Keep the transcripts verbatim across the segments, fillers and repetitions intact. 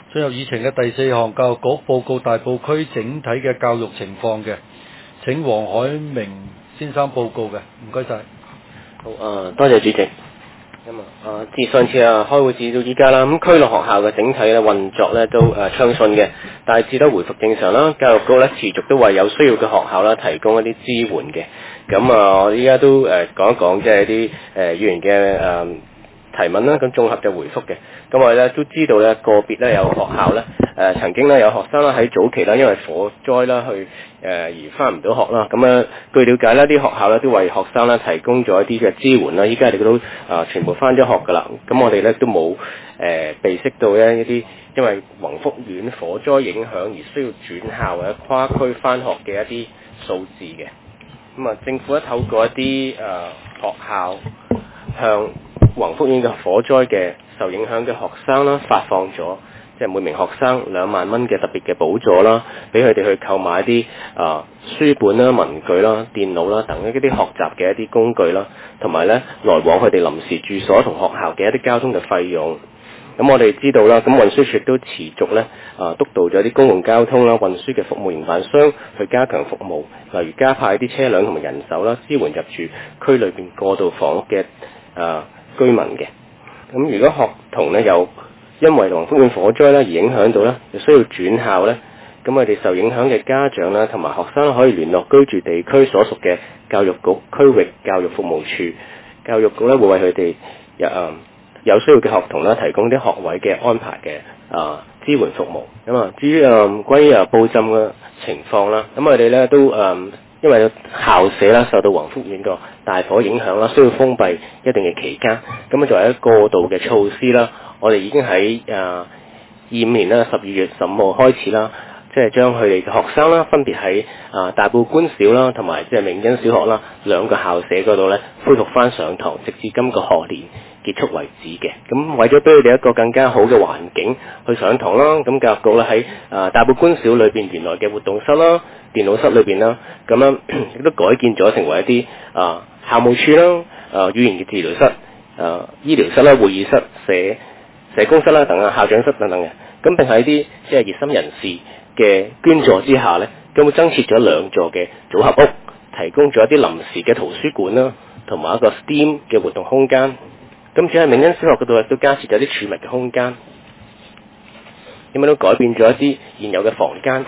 進入議程嘅第四項，教育局報告大埔區整體嘅教育情況嘅，請黃海明先生報告嘅，唔該晒。 好，誒、呃，多謝主席。咁啊，誒，自上次啊開會至到依家啦，咁區內學校嘅整體咧運作咧都誒暢順嘅，大致都回復正常啦。教育局咧持續都為有需要嘅學校啦提供一啲支援嘅。咁啊，我依家都誒講一講即係一啲誒議員嘅誒提問啦，咁綜合嘅回覆嘅。咁我哋咧都知道咧個別咧有學校咧誒、呃、曾經咧有學生啦喺早期啦因為火災啦去誒、呃、而翻唔到學啦。咁啊據了解咧啲學校咧都為學生咧提供咗一啲嘅支援啦。依家你都啊全部翻咗學㗎啦。咁我哋咧都冇誒備悉到咧一啲因為宏福苑火災影響而需要轉校或者跨區翻學嘅一啲數字嘅。咁啊政府咧透過一啲誒、呃、學校向宏福苑嘅火災嘅受影響嘅學生啦，發放咗即係每名學生兩萬蚊嘅特別嘅補助啦，俾佢哋去購買一啲啊、呃、書本啦、文具啦、電腦啦等一啲學習嘅一啲工具啦，同埋咧來往佢哋臨時住所同學校嘅一啲交通嘅費用。咁我哋知道啦，咁運輸署都持續咧啊督導咗啲公共交通啦、運輸嘅服務營辦商去加強服務，例如加派啲車輛同埋人手啦，支援入住區裏邊過渡房屋嘅啊居民嘅。咁如果學童咧有因為宏福苑火災咧而影響到咧，就需要轉校咧，咁我哋受影響嘅家長啦同埋學生可以聯絡居住地區所屬嘅教育局區域教育服務處，教育局咧會為佢哋有啊有需要嘅學童啦提供啲學位嘅安排嘅啊支援服務。咁啊至於啊關於啊布浸嘅情況啦，咁我哋咧都啊因為校舍啦受到宏福苑個大火影響啦，需要封閉一定嘅期間，咁啊作為一個過渡嘅措施啦，我哋已經喺誒二五年啦十二月十五號開始啦，即係將佢哋嘅學生啦分別喺啊大埔官小啦同埋即係明恩小學啦兩個校舍嗰度咧恢復翻上堂，直至今個學年結束為止嘅。咁為咗俾佢哋一個更加好嘅環境去上堂啦，咁教育局咧喺啊大埔官小裏邊原來嘅活動室啦、電腦室裏邊啦，咁樣亦都改建咗成為一啲啊校務處啦、啊語言嘅治療室、啊醫療室啦、會議室、社社工室啦等啊校長室等等嘅。咁並喺啲即係熱心人士嘅捐助之下咧，咁會增設咗兩座嘅組合屋，提供咗一啲臨時嘅圖書館啦，同埋一個 STEAM 嘅活動空間。咁只喺明恩小學嗰度亦都加設咗啲儲物嘅空間，咁樣都改變咗一啲現有嘅房間，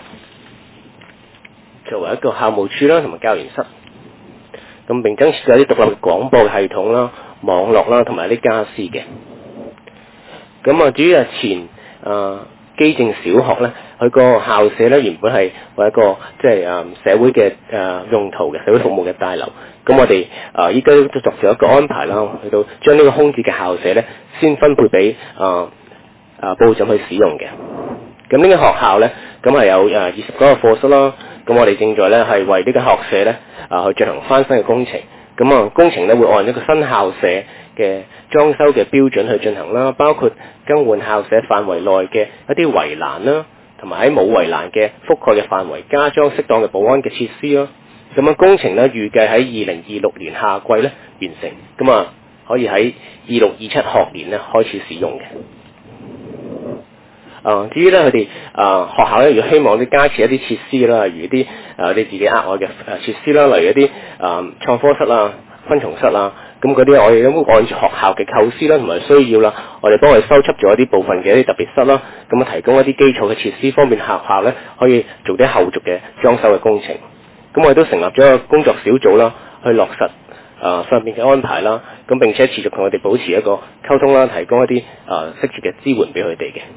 作為一個校務處啦同埋教研室。咁並增設咗啲獨立嘅廣播系統啦、網絡啦同埋一啲家私嘅。咁啊，至於啊前啊基正小學咧，佢個校舍咧原本係為一個即係啊社會嘅誒用途嘅社會服務嘅大樓。咁我哋啊依家都作咗一個安排啦，去到將呢個空置嘅校舍咧，先分配俾啊啊部長去使用嘅。咁呢間學校咧，咁係有誒二十九個課室啦。咁我哋正在咧係為呢間學舍咧啊去進行翻新嘅工程。咁啊工程咧會按一個新校舍嘅裝修嘅標準去進行啦，包括更換校舍範圍內嘅一啲圍欄啦，同埋喺冇圍欄嘅覆蓋嘅範圍加裝適當嘅保安嘅設施啦。咁樣工程咧預計喺二零二六年夏季咧完成，咁啊可以喺二六二七學年咧開始使用嘅。啊，至於咧佢哋啊學校咧，如果希望啲加設一啲設施啦，例如啲啊啲自己額外嘅誒設施啦，例如一啲啊創科室啊、昆蟲室啊，咁嗰啲我哋都按住學校嘅構思啦同埋需要啦，我哋幫佢收葺咗一啲部分嘅一啲特別室啦，咁啊提供一啲基礎嘅設施，方便學校咧可以做啲後續嘅裝修嘅工程。咁我哋都成立咗一個工作小組啦，去落實啊上面嘅安排啦，咁並且持續同佢哋保持一個溝通啦，提供一啲啊適切嘅支援俾佢哋嘅。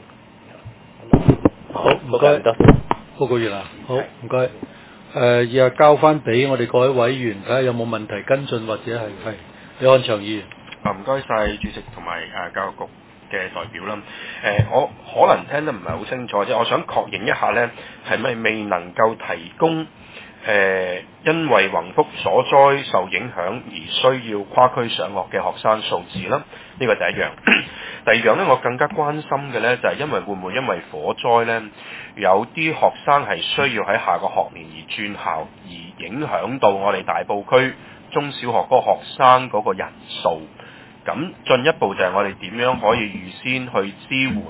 好，唔該，報告完啦。好，唔該。誒，而家交翻俾我哋各位委員睇下有冇問題跟進或者係係李漢祥議員。 啊，唔該晒主席同埋誒教育局嘅代表啦。誒、呃，我可能聽得唔係好清楚啫，我想確認一下咧，係咪未能夠提供誒、呃、因為宏福所災受影響而需要跨區上學嘅學生數字啦？呢個第一樣。第二樣咧，我更加關心嘅咧就係、是、因為會唔會因為火災咧，有啲學生係需要喺下個學年而轉校，而影響到我哋大埔區中小學嗰個學生嗰個人數。咁進一步就係我哋點樣可以預先去支援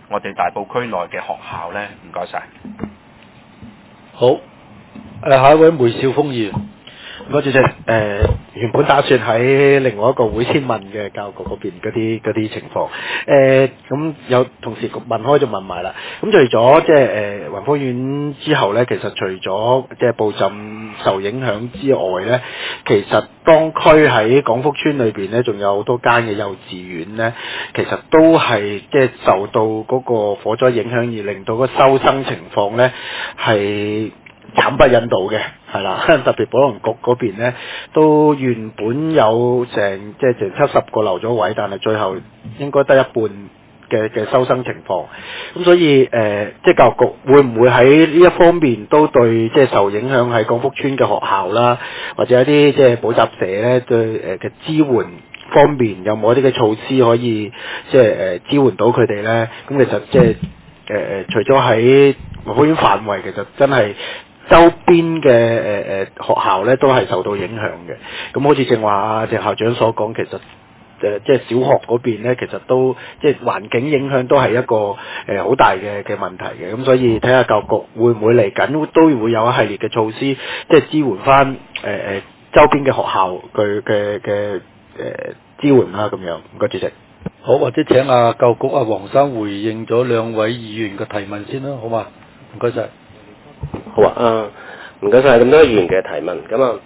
我哋大埔區內嘅學校呢？唔該晒。 好，誒下一位梅兆豐議員。 唔該主席，誒、呃、原本打算喺另外一個會先問嘅教育局嗰邊嗰啲嗰啲情況，誒咁有同事問開就問埋啦。咁除咗即係誒雲福苑之後咧，其實除咗即係暴浸受影響之外咧，其實當區喺廣福村裏邊咧，仲有好多間嘅幼稚園咧，其實都係即係受到嗰個火災影響而令到個收生情況咧係慘不忍睹嘅，係啦，特別保良局嗰邊咧，都原本有成即係成七十個留咗位，但係最後應該得一半嘅嘅收生情況。咁所以誒、呃，即係教育局會唔會喺呢一方面都對即係受影響喺廣福村嘅學校啦，或者一啲即係補習社咧對誒嘅支援方面有冇一啲嘅措施可以即係誒、呃、支援到佢哋咧？咁其實即係誒誒，除咗喺雲福苑範圍，其實真係周邊嘅誒誒學校咧都係受到影響嘅。咁好似正話啊鄭校長所講，其實誒、呃、即係小學嗰邊咧，其實都即係環境影響都係一個誒好、呃、大嘅嘅問題嘅。咁所以睇下教育局會唔會嚟緊都會有一系列嘅措施，即係支援翻誒誒周邊嘅學校佢嘅嘅誒支援啦咁樣。唔該主席。 好，或者請阿教育局阿黃生回應咗兩位議員嘅提問先啦，好嘛？唔該晒。 好啊，啊唔該晒咁多議員嘅提問。咁啊，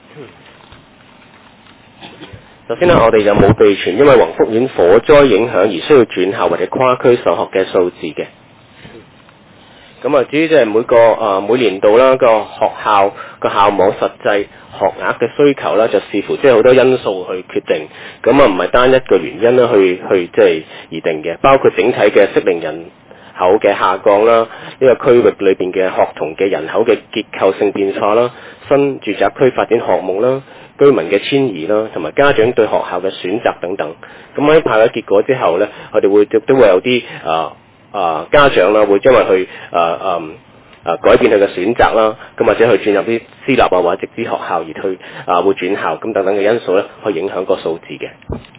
首先呢，我哋就冇備存因為宏福苑火災影響而需要轉校或者跨區授學嘅數字嘅。咁啊，至於即係每個啊每年度啦個學校個校網實際學額嘅需求啦，就視乎即係好多因素去決定。咁啊，唔係單一個原因啦，去去即係而定嘅，包括整體嘅適齡人口嘅下降啦，呢個區域裏邊嘅學童嘅人口嘅結構性變化啦，新住宅區發展項目啦，居民嘅遷移啦，同埋家長對學校嘅選擇等等。咁喺派咗結果之後呢，我哋會都會有啲啊啊家長啦，會因為去啊啊啊改變佢嘅選擇啦，咁或者去轉入啲私立啊或者直資學校而去啊會轉校咁等等嘅因素呢，去影響個數字嘅。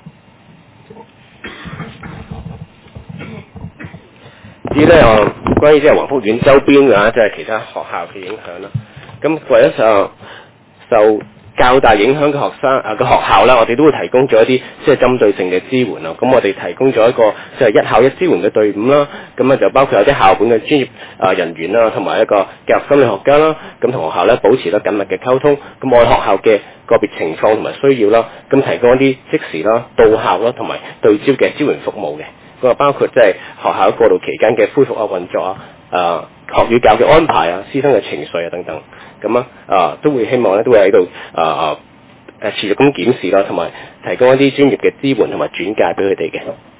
至於咧，我關於即係宏福苑周邊嘅即係其他學校嘅影響啦。咁為咗受受較大影響嘅學生啊嘅學校啦，我哋都會提供咗一啲即係針對性嘅支援啦。咁我哋提供咗一個即係一校一支援嘅隊伍啦。咁啊就包括有啲校本嘅專業啊人員啦，同埋一個教育心理學家啦。咁同學校咧保持得緊密嘅溝通。咁按學校嘅個別情況同埋需要啦，咁提供一啲即時啦、到校啦同埋對焦嘅支援服務嘅。咁啊包括即係學校過渡期間嘅恢復啊運作啊、啊學與教嘅安排啊、師生嘅情緒啊等等，咁啊啊都會希望咧都會喺度啊啊誒持續咁檢視啦，同埋提供一啲專業嘅支援同埋轉介俾佢哋嘅。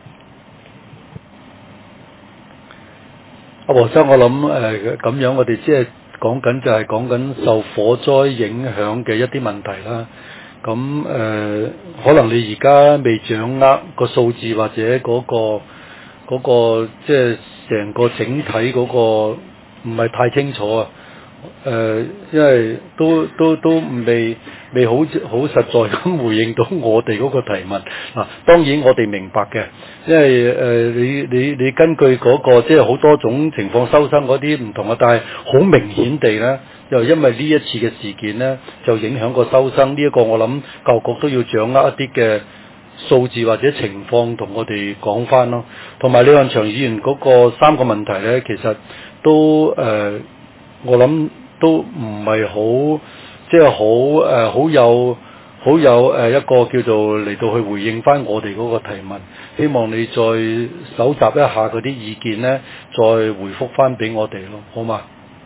阿黃生，我諗誒咁樣，我哋即係講緊就係講緊受火災影響嘅一啲問題啦。咁誒、呃，可能你而家未掌握個數字或者嗰、嗰個嗰、嗰個即係成個整體嗰個唔係太清楚啊。誒、呃，因為都都都未未好好實在咁回應到我哋嗰個提問。嗱、啊，當然我哋明白嘅，因為誒、呃、你你你根據嗰、嗰個即係好多種情況收生嗰啲唔同啊，但係好明顯地咧。又因為呢一次嘅事件呢，就影響個收生呢一個，我諗教育局都要掌握一啲嘅數字或者情況同我哋講翻咯。同埋李漢祥議員嗰個三個問題呢，其實都誒、呃，我諗都唔係好，即係好誒，好有好有誒一個叫做嚟到去回應翻我哋嗰個提問。希望你再搜集一下嗰啲意見呢，再回覆翻俾我哋咯，好嘛？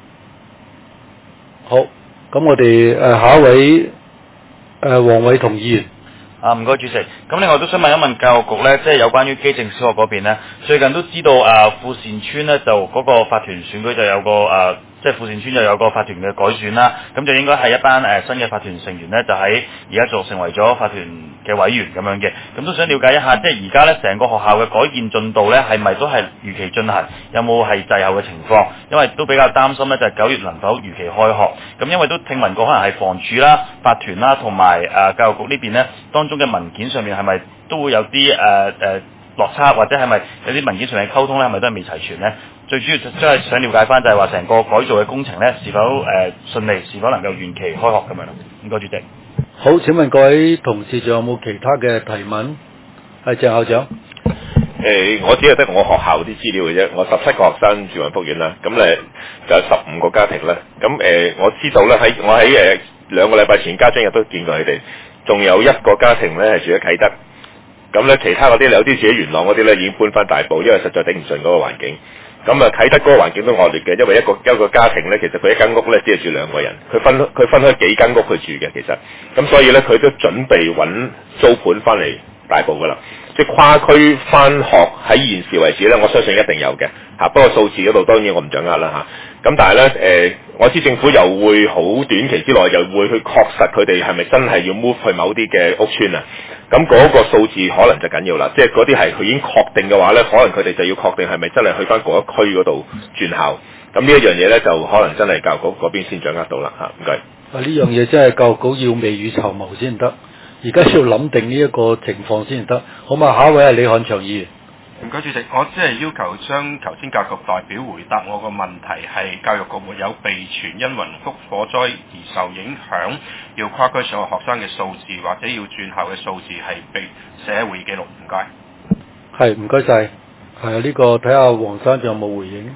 好，咁我哋誒、呃、下一位誒黃偉同議員。 啊，唔該主席。咁另外都想問一問教育局咧，即係有關於基正小學嗰邊咧，最近都知道啊富善村咧就嗰個法團選舉就有個啊。即係富善村就有個法團嘅改選啦，咁就應該係一班誒、呃、新嘅法團成員咧，就喺而家就成為咗法團嘅委員咁樣嘅。咁都想了解一下，即係而家咧成個學校嘅改建進度咧，係咪都係如期進行？有冇係滯後嘅情況？因為都比較擔心咧，就係、是、九月能否如期開學？咁因為都聽聞過可能係房署啦、法團啦同埋誒教育局呢邊咧，當中嘅文件上面係咪都會有啲誒誒落差，或者係咪有啲文件上嘅溝通咧，係咪都係未齊全咧？最主要就真係想了解翻就係話成個改造嘅工程咧，是否誒、呃、順利，是否能夠如期開學咁樣咯？唔該，主席。 好，請問各位同事仲有冇其他嘅提問？係鄭校長。 誒、呃，我只係得我學校啲資料嘅啫。我十七個學生住雲福苑啦，咁咧就有十五個家庭啦。咁誒、呃，我知道咧喺我喺誒兩個禮拜前家長日都見過佢哋，仲有一個家庭咧係住喺啟德。咁咧其他嗰啲有啲住喺元朗嗰啲咧已經搬翻大埔，因為實在頂唔順嗰個環境。咁啊啟德嗰個環境都惡劣嘅，因為一個一個家庭咧，其實佢一間屋咧只係住兩個人，佢分佢分開幾間屋去住嘅，其實。咁所以咧佢都準備揾租盤翻嚟大埔噶啦。即係跨區翻學喺現時為止咧，我相信一定有嘅嚇。不過數字嗰度當然我唔掌握啦嚇。咁但係咧誒，我知政府又會好短期之內又會去確實佢哋係咪真係要 move 去某啲嘅屋邨啊？咁嗰個數字可能就緊要啦。即係嗰啲係佢已經確定嘅話咧，可能佢哋就要確定係咪真係去翻嗰一區嗰度轉校。咁呢一樣嘢咧，就可能真係教育局嗰邊先掌握到啦嚇。唔該。 啊，呢樣嘢真係教育局要未雨綢繆先得。而家要諗定呢一個情況先得，好嘛？下一位係李漢祥議員。 唔該，主席，我只係要求將頭先教育局代表回答我個問題係教育局沒有備存因雲福火災而受影響要跨區上學學生嘅數字或者要轉校嘅數字係被寫會議記錄。唔該。 係，唔該晒。係啊，呢個睇下黃生仲有冇回應。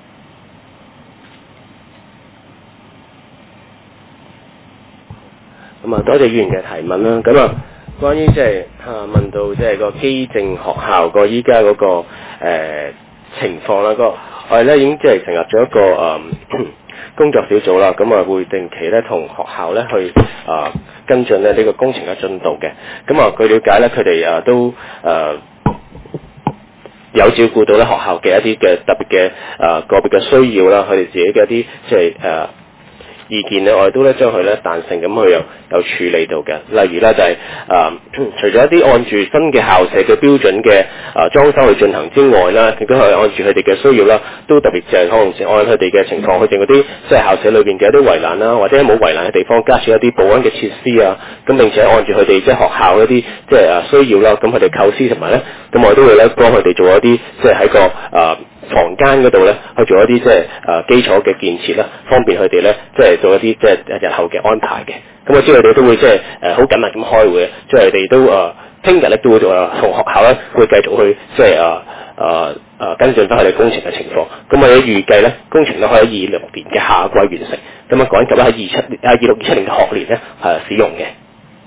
咁啊，多謝議員嘅提問啦。咁啊，關於即係啊問到即係個基政學校個依家嗰個誒、呃、情況啦，個我哋咧已經即係成立咗一個誒、呃、工作小組啦。咁啊，會定期咧同學校咧去啊、呃、跟進咧呢個工程嘅進度嘅。咁啊，據了解咧，佢哋啊都誒、呃、有照顧到咧學校嘅一啲嘅特別嘅誒個別嘅需要啦，佢哋自己嘅一啲即係誒意見咧，我哋都咧將佢咧彈性咁去有有處理到嘅。例如咧就係、是、誒、呃，除咗一啲按住新嘅校舍嘅標準嘅誒、呃、裝修去進行之外啦，亦都係按住佢哋嘅需要啦，都特別就係可能按佢哋嘅情況去定嗰啲即係校舍裏邊嘅一啲圍欄啦，或者冇圍欄嘅地方加設一啲保安嘅設施啊。咁並且按住佢哋即係學校一啲即係誒需要啦，咁佢哋構思同埋咧，咁我哋都會咧幫佢哋做一啲即係喺個誒。呃房間嗰度咧，去做一啲即係誒基礎嘅建設啦，方便佢哋咧即係做一啲即係日後嘅安排嘅。咁我知佢哋都會即係誒好緊密咁開會，即係佢哋都誒聽日咧都會做同學校咧會繼續去即係誒誒誒跟進翻佢哋工程嘅情況。咁我哋預計咧工程咧可以喺二六年嘅夏季完成，咁啊趕及咧喺二七年、二六、二七年嘅學年咧係使用嘅。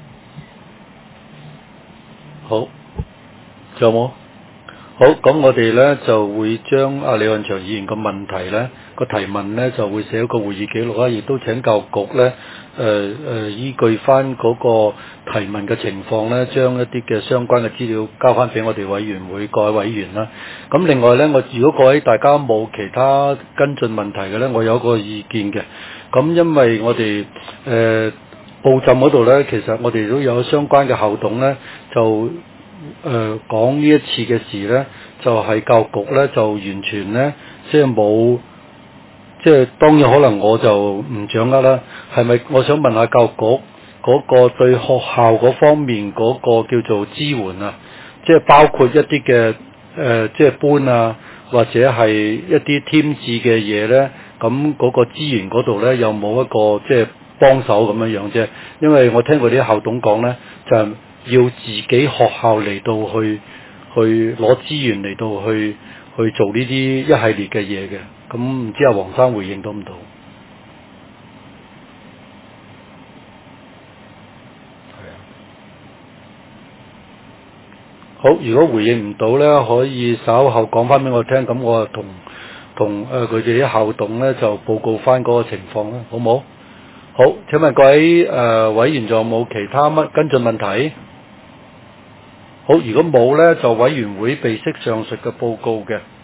好，仲有冇？好，咁我哋咧就會將阿李漢祥議員個問題咧個提問咧就會寫一個會議記錄啦，亦都請教育局咧誒誒依據翻嗰個提問嘅情況咧，將一啲嘅相關嘅資料交翻俾我哋委員會各位委員啦。咁另外咧，我如果各位大家冇其他跟進問題嘅咧，我有個意見嘅。咁因為我哋誒報浸嗰度咧，其實我哋都有相關嘅校董咧就。誒、呃、講呢一次嘅事呢，就係、是、教育局呢，就完全呢，即係冇，即係當然可能我就唔掌握啦。係咪？我想問下教育局嗰個對學校嗰方面嗰個叫做支援啊，即係包括一啲嘅誒，即係搬啊，或者係一啲添置嘅嘢呢。咁嗰個資源嗰度呢，有冇一個即係幫手咁樣樣啫？因為我聽過啲校董講呢，就係要自己學校嚟到去去攞資源嚟到去去做呢啲一系列嘅嘢嘅，咁唔知阿黃生回應到唔到？係啊。好，如果回應唔到咧，可以稍後講翻俾我聽，咁我同同誒佢哋啲校董咧就報告翻嗰個情況啦，好冇？好，請問各位誒、呃、委員仲有冇其他乜跟進問題？好，如果冇咧，就委員會備悉上述嘅報告嘅。